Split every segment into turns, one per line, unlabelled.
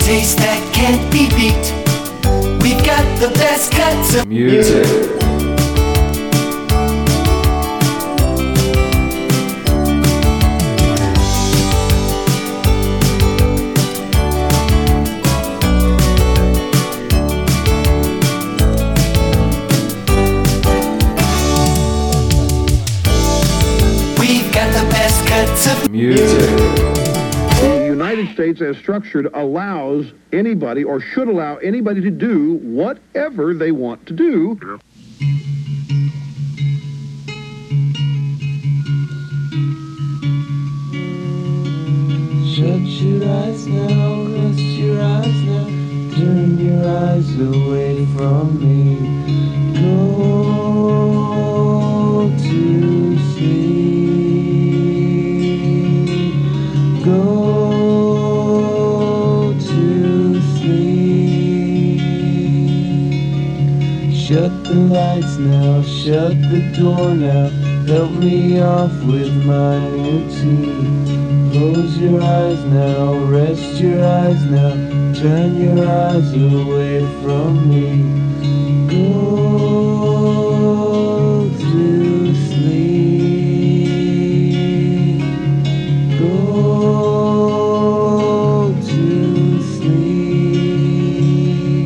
taste that can't be beat. We've got the best cuts of music.
Music. The United States, as structured, allows anybody, or should allow anybody, to do whatever they want to do.
Shut your eyes now, close your eyes now, turn your eyes away from me. Go to sleep. Go to sleep. Shut the lights now, shut the door now, help me off with my new tea. Close your eyes now, rest your eyes now, turn your eyes away from me. Go to sleep. Go to sleep.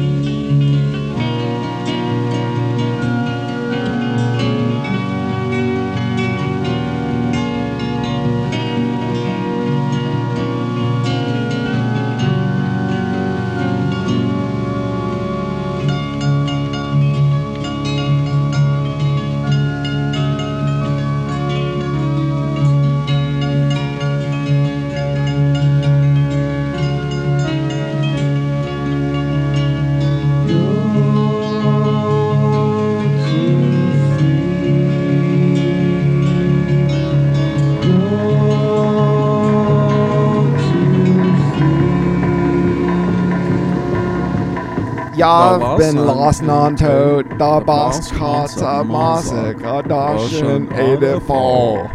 Jag bin lost non-toad, the boss cost a massacre, Dawson 84.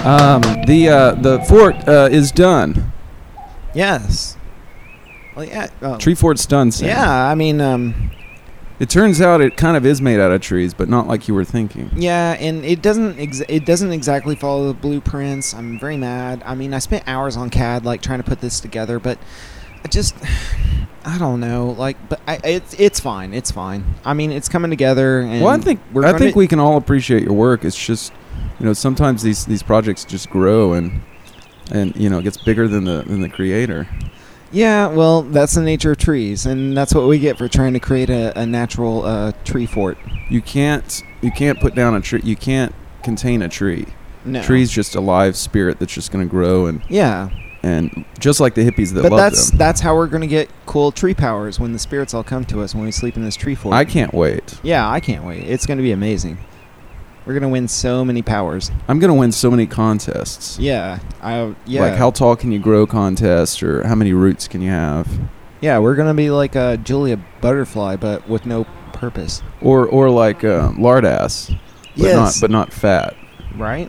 The fort is done.
Yes. Well, yeah.
Tree fort's done, Sam.
Yeah, I mean,
It turns out it kind of is made out of trees, but not like you were thinking.
yeah, and it doesn't exactly follow the blueprints. I'm very mad. I mean, I spent hours on CAD like trying to put this together, but I don't know. Like, but it's fine. It's fine. I mean, it's coming together. And
Well, I think we can all appreciate your work. It's just, sometimes these projects just grow and it gets bigger than the creator.
Yeah, well, that's the nature of trees, and that's what we get for trying to create a natural tree fort.
You can't put down a tree. You can't contain a tree.
No.
Tree's just a live spirit that's just going to grow and just like the hippies that love them.
That's how we're going to get cool tree powers when the spirits all come to us when we sleep in this tree fort.
I can't wait.
Yeah, I can't wait. It's going to be amazing. We're going to win so many powers.
I'm going to win so many contests.
Yeah.
Like how tall can you grow contest, or how many roots can you have?
Yeah, we're going to be like Julia Butterfly, but with no purpose.
Or like Lardass, but not fat.
Right?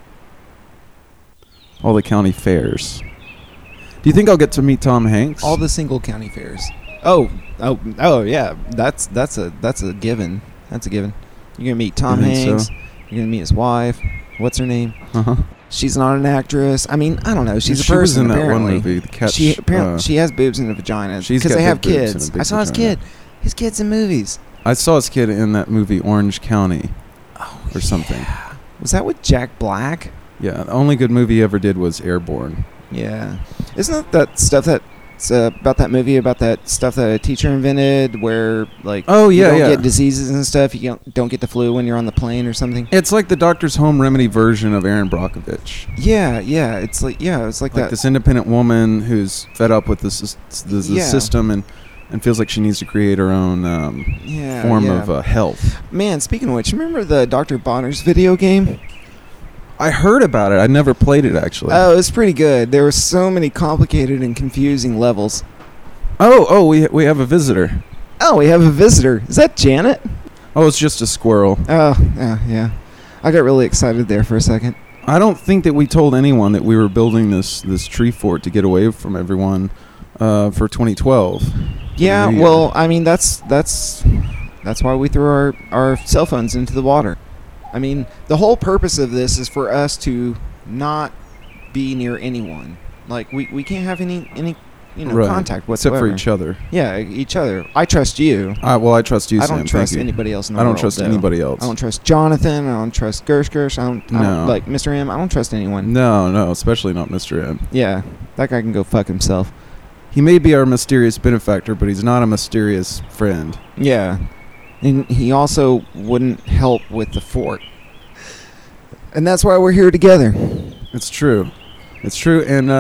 All the county fairs. Do you think I'll get to meet Tom Hanks?
All the single county fairs. Oh yeah. That's a given. That's a given. You're gonna meet Tom Hanks. So? You're gonna meet his wife. What's her name? She's not an actress. I mean, I don't know. She's a person.
Was in
apparently.
That one movie. The Catch,
she has boobs in a vagina because they have kids. I saw his kid. His kid's in movies.
I saw his kid in that movie Orange County, or something.
Was that with Jack Black?
Yeah, the only good movie he ever did was Airborne.
Yeah, isn't that stuff that? About that movie, about that stuff that a teacher invented, where you don't get diseases and stuff. You don't get the flu when you're on the plane or something.
It's like the doctor's home remedy version of Aaron Brockovich.
Yeah, it's like that.
This independent woman who's fed up with the system and feels like she needs to create her own form of health.
Man, speaking of which, remember the Dr. Bonner's video game?
I heard about it. I never played it, actually.
Oh, it's pretty good. There were so many complicated and confusing levels.
Oh, we have a visitor.
Oh, we have a visitor. Is that Janet?
Oh, it's just a squirrel.
Oh, yeah. I got really excited there for a second.
I don't think that we told anyone that we were building this tree fort to get away from everyone for 2012.
Yeah, well, I mean, that's why we threw our cell phones into the water. I mean, the whole purpose of this is for us to not be near anyone. Like, we can't have any contact whatsoever.
Except for each other.
Yeah, each other. I trust you.
I trust you, Sam.
I don't trust anybody else in the
world. I don't
world,
trust anybody else.
I don't trust Jonathan. I don't trust Gersh. I don't like Mr. M. I don't trust anyone.
No, especially not Mr. M.
Yeah, that guy can go fuck himself.
He may be our mysterious benefactor, but he's not a mysterious friend.
Yeah. And he also wouldn't help with the fort. And that's why we're here together.
It's true. And,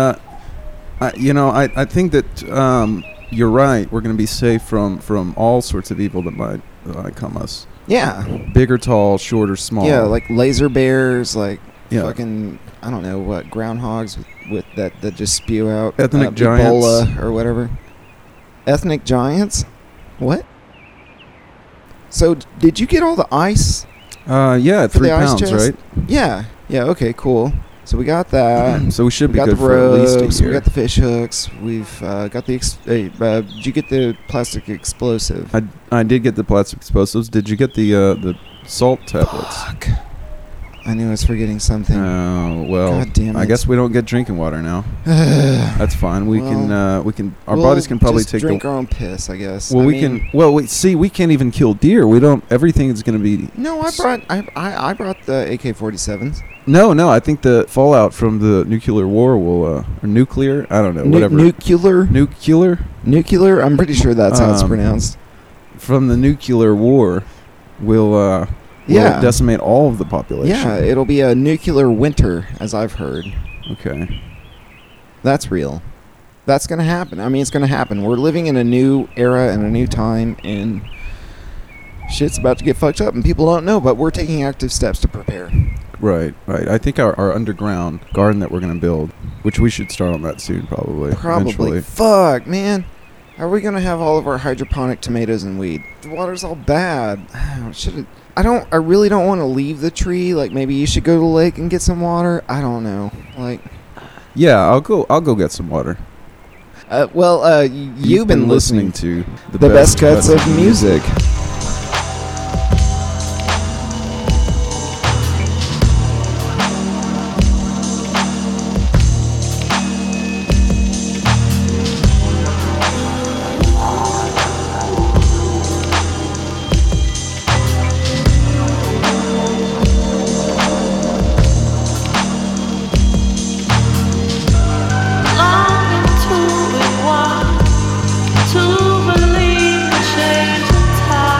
I think that you're right. We're going to be safe from all sorts of evil that might come us.
Yeah.
Big or tall, short or small.
Yeah, like laser bears, fucking, I don't know what, groundhogs with that just spew out.
Ethnic giants.
Ebola or whatever. Ethnic giants? What? So, did you get all the ice?
Yeah, 3 pounds, right?
Yeah, okay, cool. So we got that.
So we should be
got
good
the
for
ropes,
at least a year.
We got the fish hooks. We've got the... did you get the plastic explosive?
I did get the plastic explosives. Did you get the salt tablets?
Fuck. I knew I was forgetting something.
Oh, well,
God damn it.
I guess we don't get drinking water now. That's fine. We can our bodies can probably
just
take
drink our own piss, I guess.
Well, we can't even kill deer. We don't. Everything is going to be.
No, I brought the AK-47s.
No, I think the fallout from the nuclear war will or nuclear, I don't know, whatever.
Nuclear, I'm pretty sure that's how it's pronounced.
From the nuclear war will decimate all of the population.
Yeah, it'll be a nuclear winter, as I've heard.
Okay.
That's real. That's going to happen. I mean, it's going to happen. We're living in a new era and a new time, and shit's about to get fucked up, and people don't know, but we're taking active steps to prepare.
Right. I think our underground garden that we're going to build, which we should start on that soon, probably.
Eventually.
Eventually.
Fuck, man. How are we gonna have all of our hydroponic tomatoes and weed? The water's all bad. I really don't want to leave the tree. Like, maybe you should go to the lake and get some water. I don't know. Like,
Yeah, I'll go get some water.
You've been listening
to
the best cuts of music.
Longing to be one, to believe in change and time.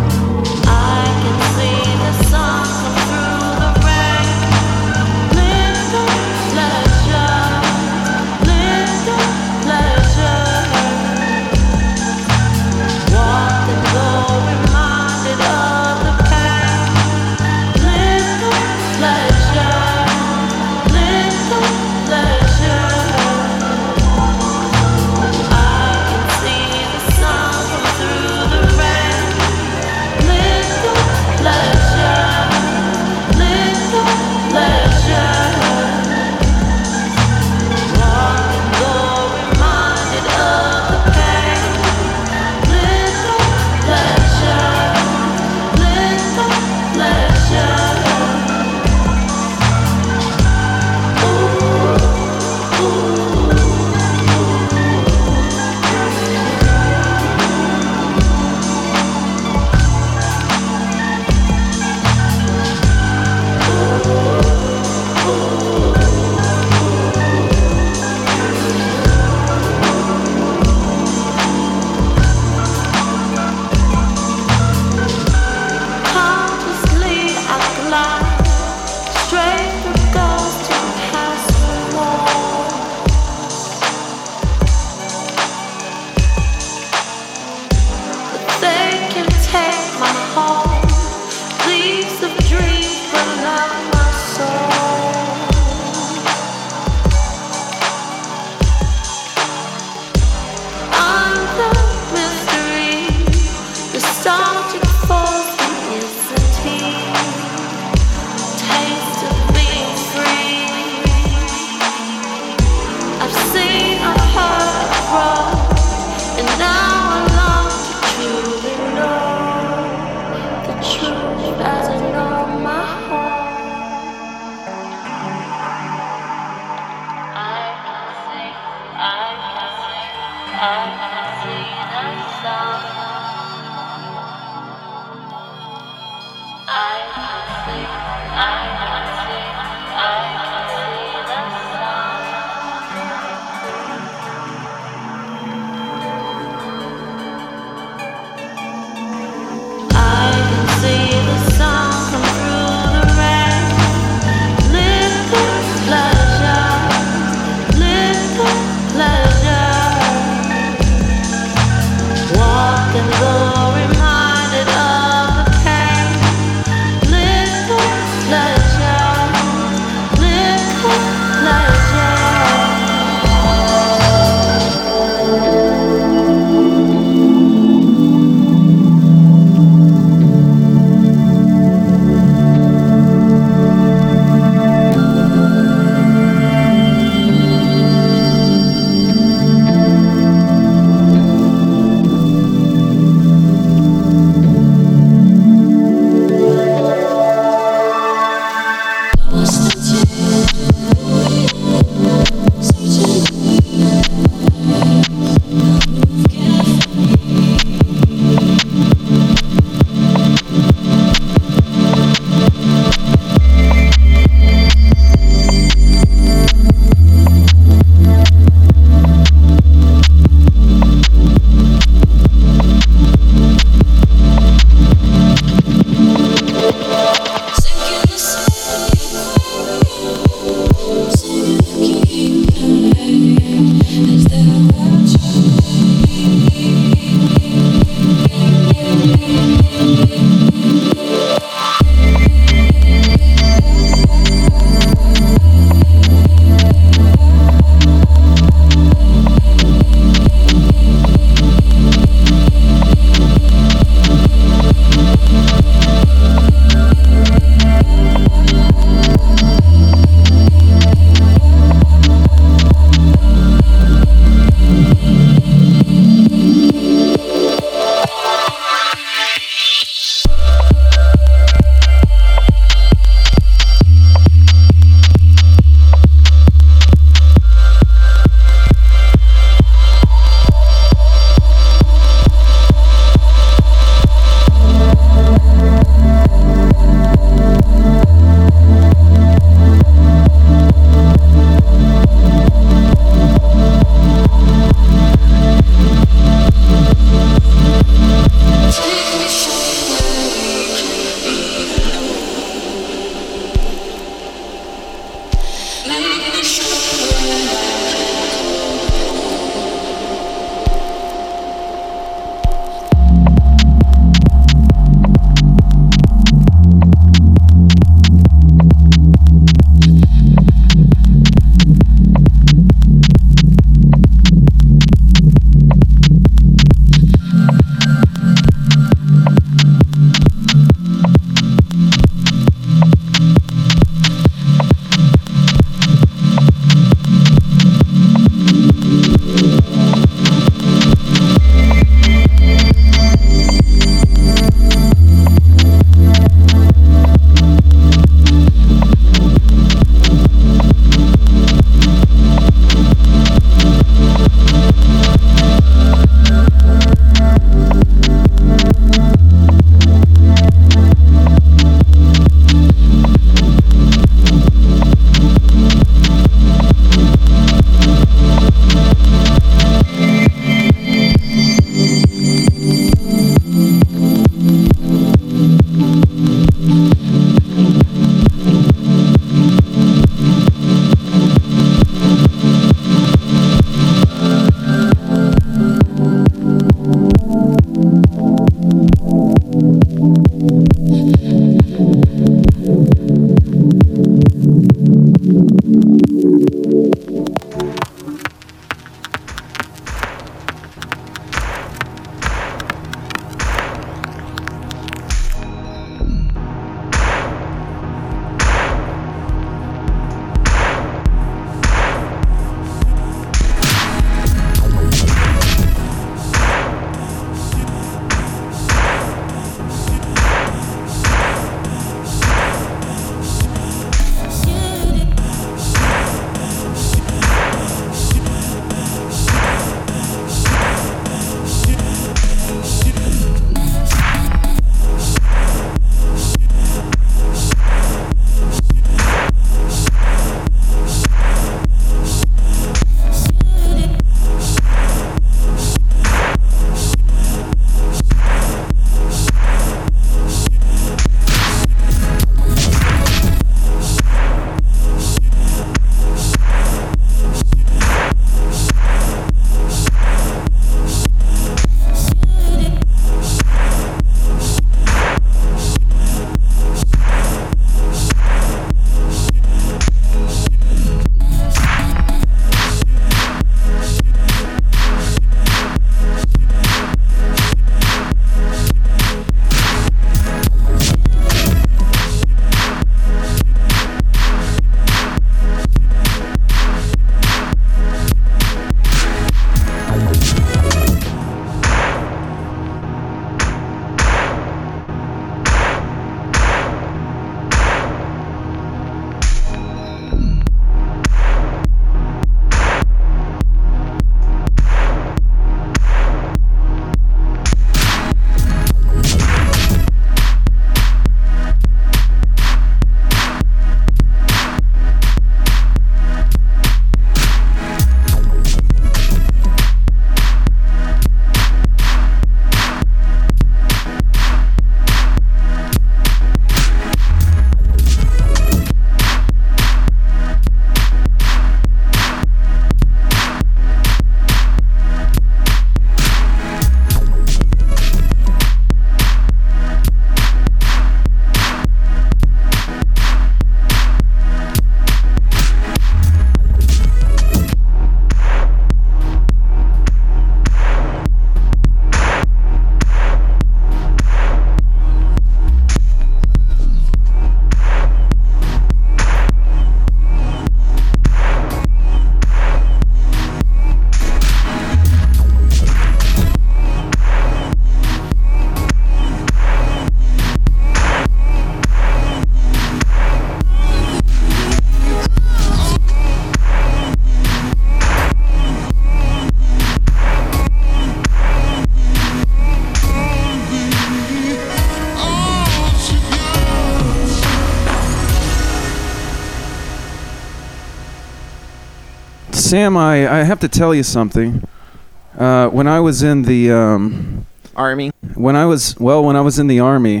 Sam, I have to tell you something. When I was in the
Army.
when I was in the Army,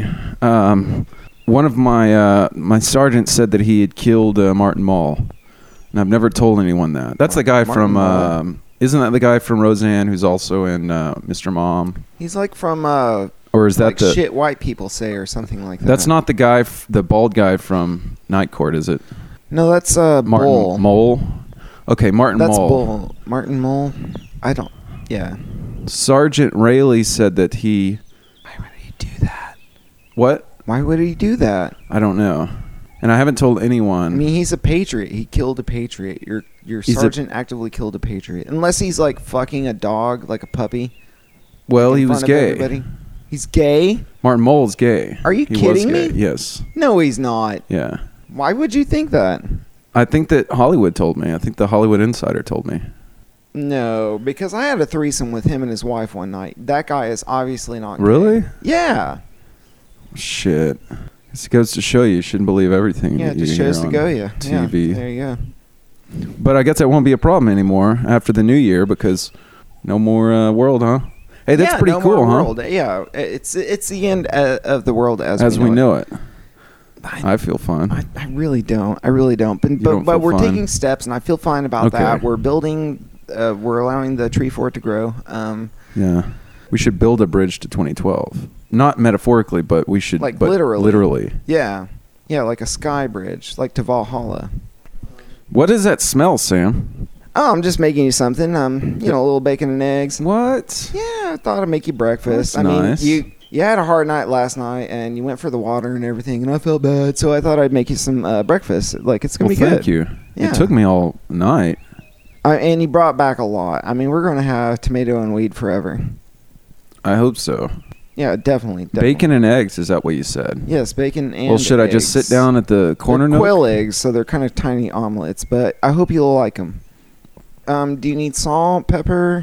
one of my sergeants said that he had killed Martin Mull, and I've never told anyone that. That's the guy
Martin Mull.
from isn't that the guy from Roseanne who's also in Mr. Mom?
He's like from
Or is that
like
the
shit white people say or something like that.
That's not the guy, the bald guy from Night Court, is it?
No, that's
Martin
Bull.
Mole. Okay, Martin
That's
Mole.
Bull. Martin Mull. I don't. Yeah.
Sergeant Rayleigh said that he.
Why would he do that?
What?
Why would he do that?
I don't know, and I haven't told anyone.
I mean, he's a patriot. He killed a patriot. Your
He's
sergeant actively killed a patriot. Unless he's like fucking a dog, like a puppy.
well,
in
he
front
was
of
gay.
everybody. He's gay?
Martin Mull's gay.
Are you
He was
kidding
gay.
me?
Yes.
No, he's not.
Yeah.
Why would you think that?
I think that Hollywood told me. I think the Hollywood Insider told me.
No, because I had a threesome with him and his wife one night. That guy is obviously not gay.
Really?
Yeah.
Shit. This goes to show you shouldn't believe everything.
Yeah,
that
it just
you hear
shows to
on
go you.
TV.
Yeah, there you go.
But I guess that won't be a problem anymore after the new year because no more world, huh? Hey, that's
Yeah,
pretty
no
cool,
more
huh?
world. Yeah, it's the end of the world as
we know it.
I
I feel fun.
I really don't. I really don't. But
don't
but
feel
we're
fine?
taking steps, and I feel fine about
Okay.
that. We're building. We're allowing the tree fort to grow.
Yeah. We should build a bridge to 2012. Not metaphorically, but we should.
Like
but
literally.
Literally.
Yeah, like a sky bridge, like to Valhalla.
What does that smell, Sam?
Oh, I'm just making you something. A little bacon and eggs.
What?
Yeah, I thought I'd make you breakfast.
That's nice.
mean, you had a hard night last night, and you went for the water and everything, and I felt bad, so I thought I'd make you some breakfast. Like, it's gonna
Well,
be good.
thank you.
Yeah.
It took me all night.
And you brought back a lot. I mean, we're gonna have tomato and weed forever.
I hope so.
Yeah, definitely.
Bacon and eggs, is that what you said?
Yes, bacon and.
Well, should I just sit
eggs.
down at the corner
They're
nook?
quail eggs, so they're kind of tiny omelets, but I hope you'll like them. Do you need salt, pepper?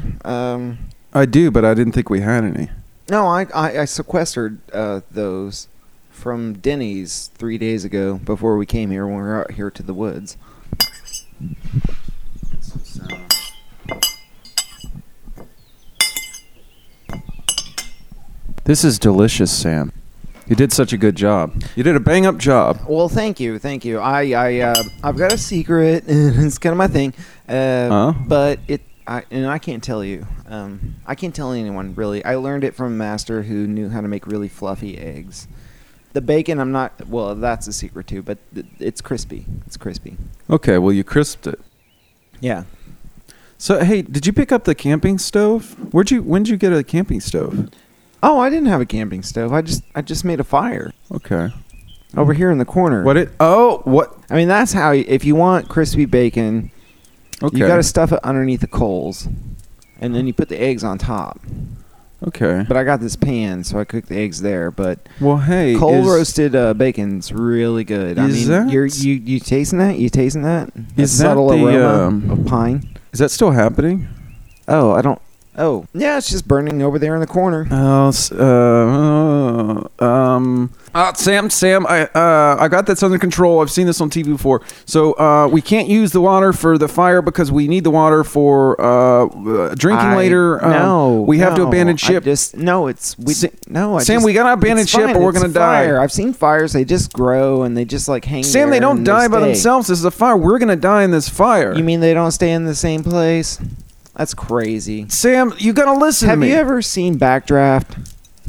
I do, but I didn't think we had any.
No, I sequestered those from Denny's 3 days ago before we came here when we were out here to the woods.
This is delicious, Sam. You did such a good job. You did a bang-up job.
Well, thank you. I've got a secret, and it's kind of my thing. But I can't tell you. I can't tell anyone really. I learned it from a master who knew how to make really fluffy eggs. The bacon, I'm not. Well, that's a secret too. But it's crispy. It's crispy.
Okay, well, you crisped it.
Yeah.
So, hey, did you pick up the camping stove? When did you get a camping stove?
Oh, I didn't have a camping stove. I just made a fire
Okay.
over here in the corner.
What?
I mean, that's how. If you want crispy bacon,
Okay.
you got to stuff it underneath the coals, and then you put the eggs on top.
Okay.
But I got this pan, so I cook the eggs there. But
Well, hey,
coal roasted bacon's really good. I
Is
mean,
that-
you tasting that? You tasting that?
Is that
subtle
the,
aroma of pine?
Is that still happening?
Oh, I don't. Oh, yeah, it's just burning over there in the corner.
Sam, I got this under control. I've seen this on TV before. So we can't use the water for the fire because we need the water for drinking later. We have to abandon ship. Sam, we gotta abandon
it's
ship
fine,
or we're
it's
gonna die.
fire. I've seen fires; they just grow and they just like hang.
Sam,
there
they don't
and
die by
stay.
themselves. This is a fire. We're gonna die in this fire.
You mean they don't stay in the same place? That's crazy.
Sam, you gotta listen
Have
to me.
you ever seen Backdraft?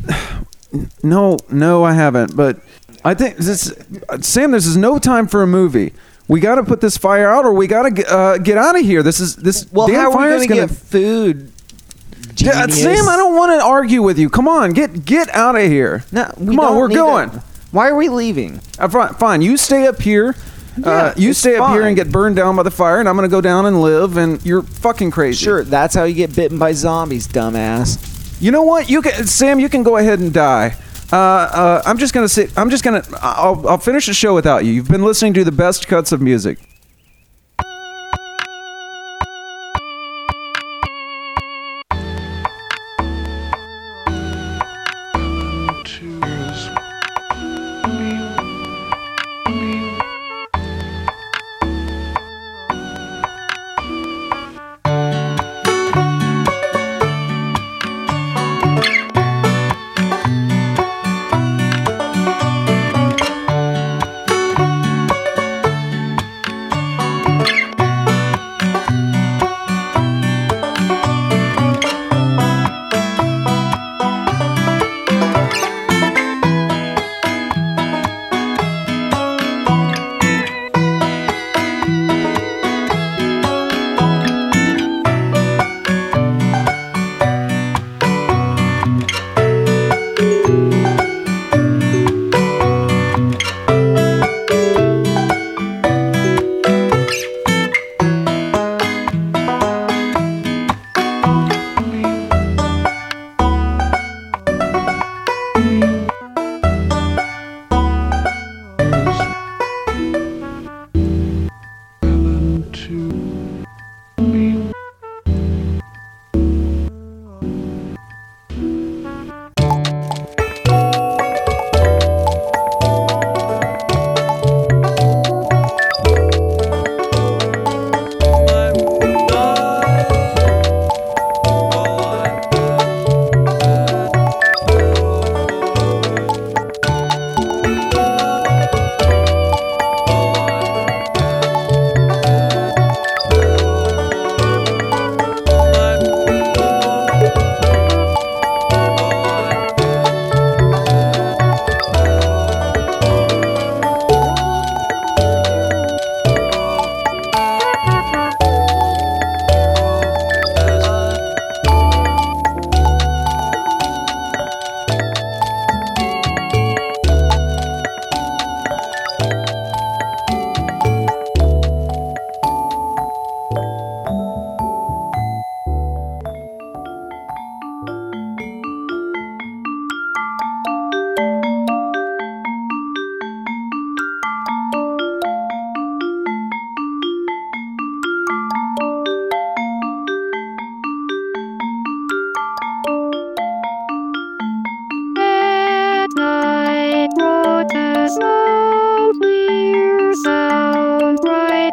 No, I haven't. But I think Sam, this is no time for a movie. We got to put this fire out, or we got to get out of here. This
Well,
damn
how are we
fire's
gonna get food?
Yeah,
Genius?
Sam, I don't want to argue with you. Come on, get out of here.
No,
Come on, we're going.
Why are we leaving?
Fine, you stay up here.
Yeah,
You
it's
stay up here
fine.
and get burned down by the fire, and I'm gonna go down and live. And you're fucking crazy.
Sure, that's how you get bitten by zombies, dumbass.
You know what? Sam, you can go ahead and die. I'm just gonna sit. I'll finish the show without you. You've been listening to the best cuts of music.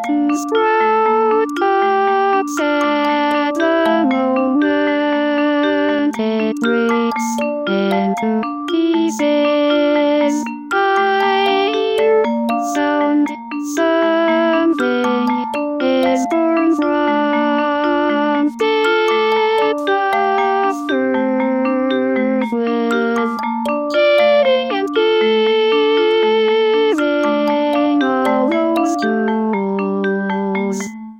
to sprout cups at the moment it breaks into pieces. I hear sound, something is born from depth of earth with getting and giving all those tools.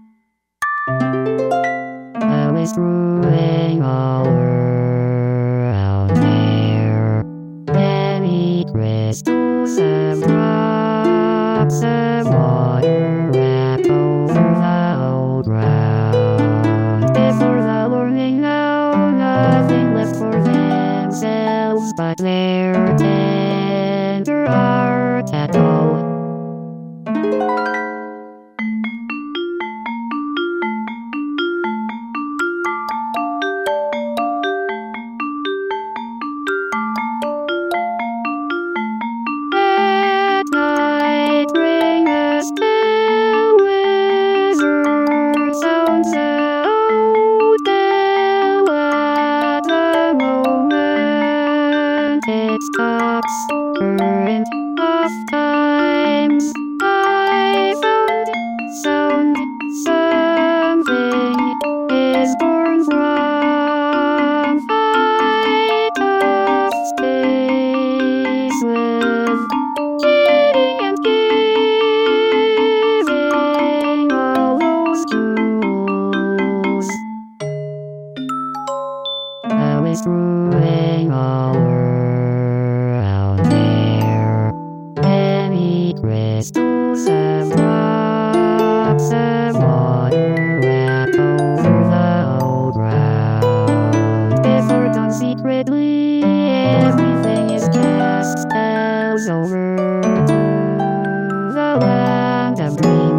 Now it's brewing all around there. Many crystals and drops of water wrap over the old ground. Before the learning now, nothing left for themselves but their tender heart at all. At night ring a spell, wizard sounds out bell at the moment it stops current of times. I found sound, something is born from height of space with getting and giving all those tools. Now it's brewing all around there. Many crystals and drops of water wrap over the old ground. Before dawn secretly, everything is cast spells over to the land of dream.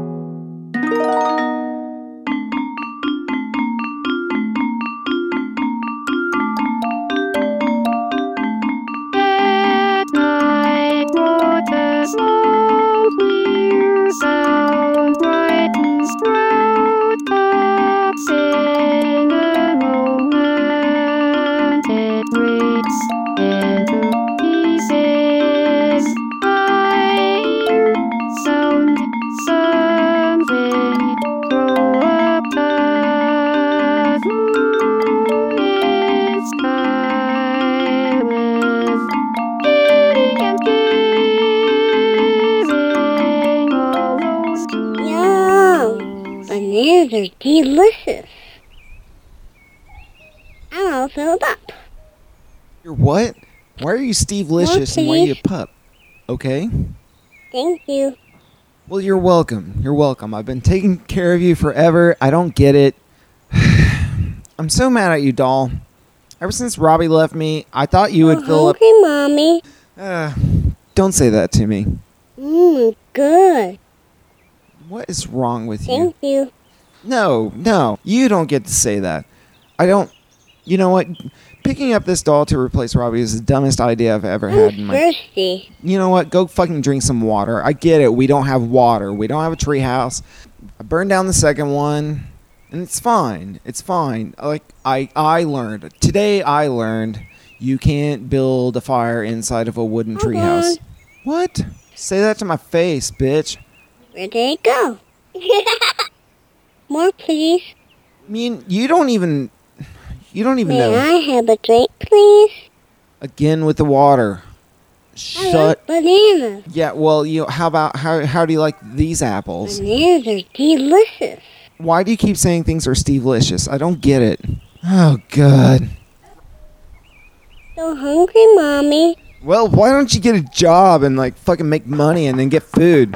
At night, water slow, clear sound brightens sprout cups in a moment it breaks into pieces. I hear sound, something throw up a moonlit sky with getting and giving all those tools.
Yum! Bananas are delicious. I'm all filled up.
You're what? Why are you Steve Licious and why are you a pup? Okay?
Thank you.
Well, you're welcome. You're welcome. I've been taking care of you forever. I don't get it. I'm so mad at you, doll. Ever since Robbie left me, I thought you would fill up...
hungry, Mommy.
Don't say that to me.
Good.
What is wrong with you?
Thank you.
No. You don't get to say that. I don't... You know what? Picking up this doll to replace Robbie is the dumbest idea I've ever had in my...
thirsty.
You know what? Go fucking drink some water. I get it. We don't have water. We don't have a tree house. I burned down the second one, and it's fine. It's fine. Like, I learned. Today I learned you can't build a fire inside of a wooden tree house. What? Say that to my face, bitch.
Where did it go? More, please.
I mean, you don't even know.
May I have a drink, please?
Again with the water. Shut.
I like bananas.
Yeah, well, how do you like these apples?
Bananas are delicious.
Why do you keep saying things are Steve-licious? I don't get it. Oh, God.
So hungry, Mommy.
Well, why don't you get a job and, like, fucking make money and then get food?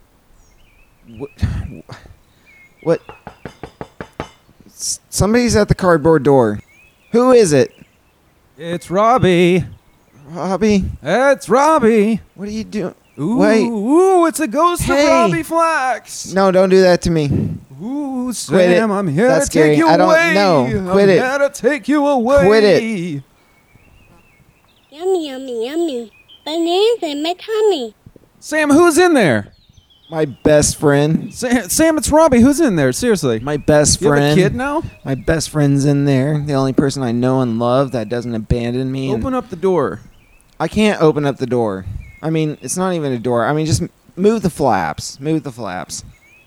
What? Somebody's at the cardboard door. Who is it?
It's Robbie.
Robbie?
It's Robbie.
What are you doing?
Ooh,
Wait.
Ooh, it's a ghost of Robbie Flax.
No, don't do that to me.
Ooh,
Quit it.
Sam, I'm here
That's
to take
scary.
you
I don't
away.
know. Quit it.
I'm here to take you away.
Quit it.
Yummy, yummy, yummy. Bananas in my tummy.
Sam, who's in there?
My best friend.
Sam, it's Robbie. Who's in there? Seriously.
My best friend.
You have a kid now?
My best friend's in there. The only person I know and love that doesn't abandon me.
Open up the door.
I can't open up the door. I mean, it's not even a door. I mean, just move the flaps. Move the flaps.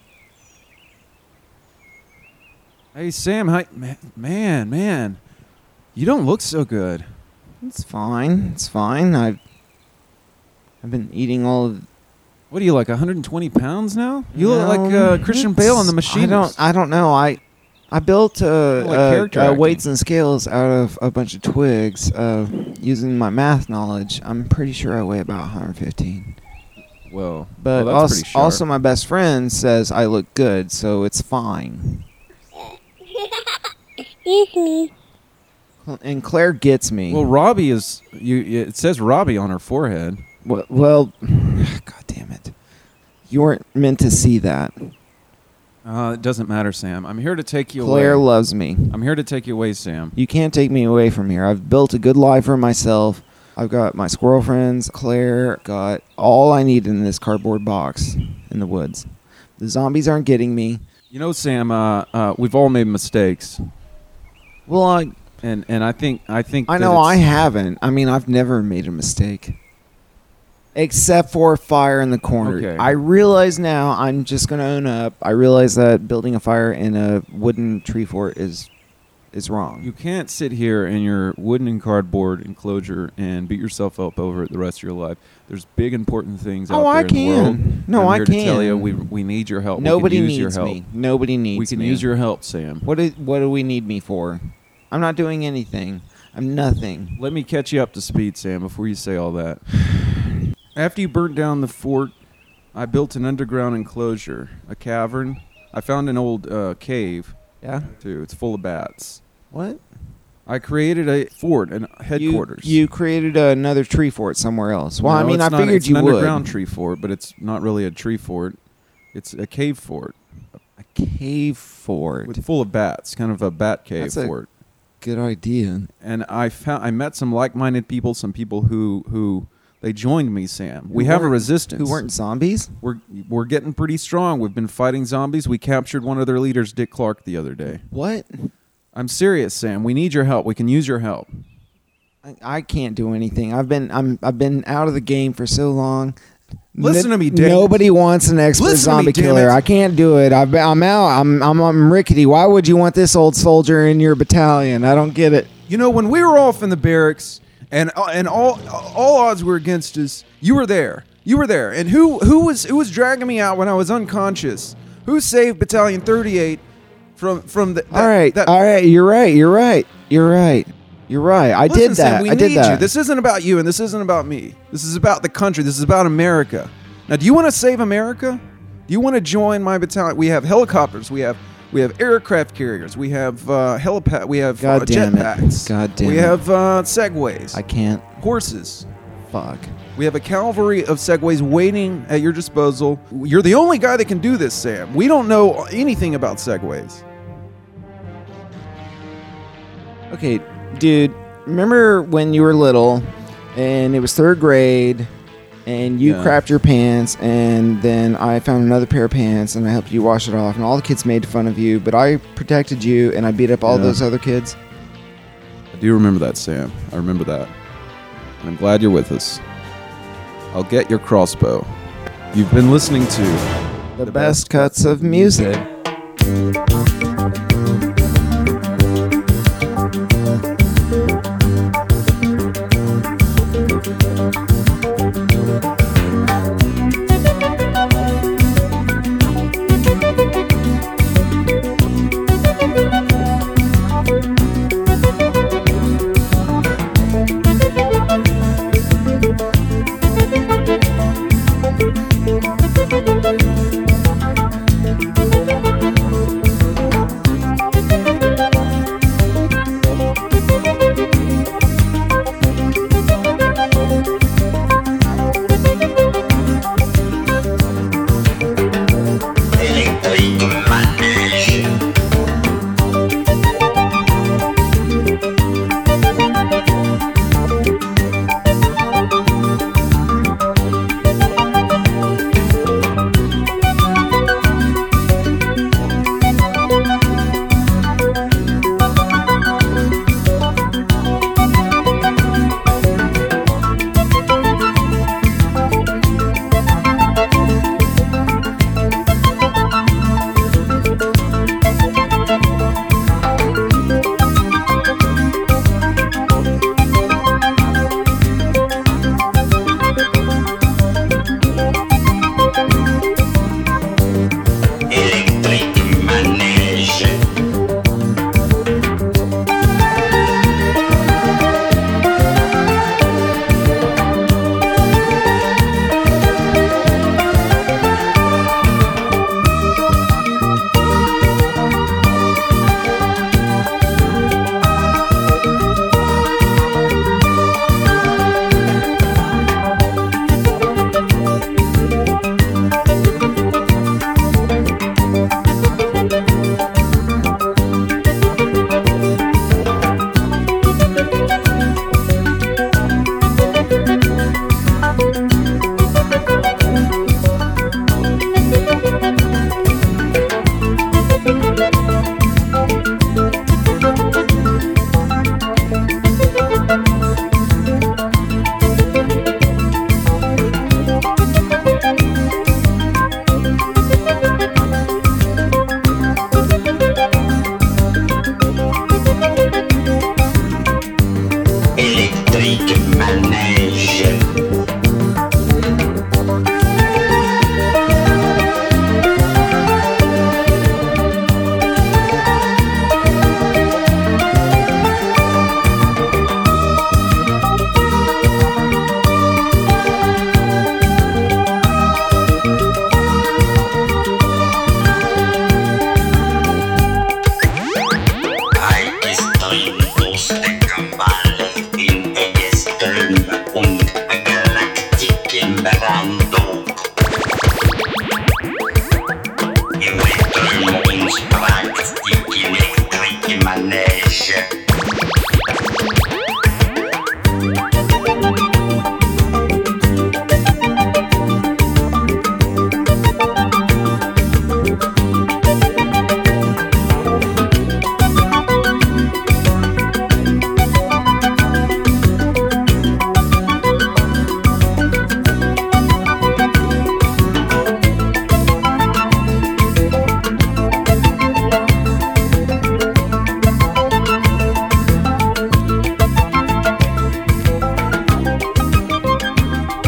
Hey, Sam. Hi. Man. You don't look so good.
It's fine. It's fine. I've been eating all of...
What are you, like 120 pounds now? You look like Christian Bale on The Machinist.
I don't know. I built
character
weights and scales out of a bunch of twigs using my math knowledge. I'm pretty sure I weigh about 115.
Well,
but
that's pretty sharp.
also my best friend says I look good, so it's fine.
Excuse me.
And Claire gets me.
Well, Robbie is... It says Robbie on her forehead.
Well, God damn it. You weren't meant to see that.
It doesn't matter, Sam. I'm here to take you away.
Claire loves me.
I'm here to take you away, Sam.
You can't take me away from here. I've built a good life for myself. I've got my squirrel friends. Claire got all I need in this cardboard box in the woods. The zombies aren't getting me.
You know, Sam, we've all made mistakes.
Well,
And I think
I know I haven't. I mean, I've never made a mistake. Except for fire in the corner.
Okay.
I realize now, I'm just going to own up, I realize that building a fire in a wooden tree fort is wrong.
You can't sit here in your wooden and cardboard enclosure and beat yourself up over it the rest of your life. There's big, important things out there in the world.
No,
I'm
I
here
can.
to tell you, we need your help.
Nobody
we can use
needs
your help.
me. Nobody needs me.
We can use your help, Sam.
What do we need me for? I'm not doing anything. I'm nothing.
Let me catch you up to speed, Sam, before you say all that. After you burnt down the fort, I built an underground enclosure, a cavern. I found an old cave.
Yeah?
Too. It's full of bats.
What?
I created a fort and headquarters.
You created another tree fort somewhere else. Well,
No,
I mean,
it's
I figured
it's
you
an
would.
underground tree fort, but it's not really a tree fort. It's a cave fort.
A cave fort.
Full of bats, kind of a bat cave
That's a
fort.
good idea.
And I met some like-minded people, some people who they joined me, Sam. We have a resistance.
Who weren't zombies?
We're getting pretty strong. We've been fighting zombies. We captured one of their leaders, Dick Clark, the other day.
What?
I'm serious, Sam. We need your help. We can use your help.
I can't do anything. I've been out of the game for so long.
Listen to me, Dick.
Nobody wants an expert
Listen to me,
zombie
damn
killer.
it.
I can't do it. I'm out. I'm rickety. Why would you want this old soldier in your battalion? I don't get it.
You know, when we were off in the barracks and all odds were against us, you were there. You were there. And who was dragging me out when I was unconscious? Who saved Battalion 38 from the
All right. You're right. I
Listen,
did that.
Sam, we
I did
need
that.
you. This isn't about you and this isn't about me. This is about the country. This is about America. Now, do you want to save America? Do you want to join my battalion? We have helicopters. We have aircraft carriers. We have helipad. We have
God damn it.
jetpacks.
God damn
we
it.
have segways.
I can't.
Horses.
Fuck.
We have a cavalry of segways waiting at your disposal. You're the only guy that can do this, Sam. We don't know anything about segways.
Okay, dude, remember when you were little and it was 3rd grade and you
Yeah.
crapped your pants and then I found another pair of pants and I helped you wash it off and all the kids made fun of you, but I protected you and I beat up all
Yeah.
those other kids?
I do remember that, Sam. I remember that. And I'm glad you're with us. I'll get your crossbow. You've been listening to
The best cuts of music.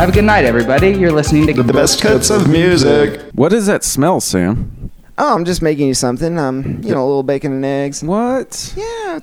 Have a good night, everybody. You're listening to
The Best Cuts of Music.
What is that smell, Sam?
Oh, I'm just making you something. A little bacon and eggs.
What?
Yeah,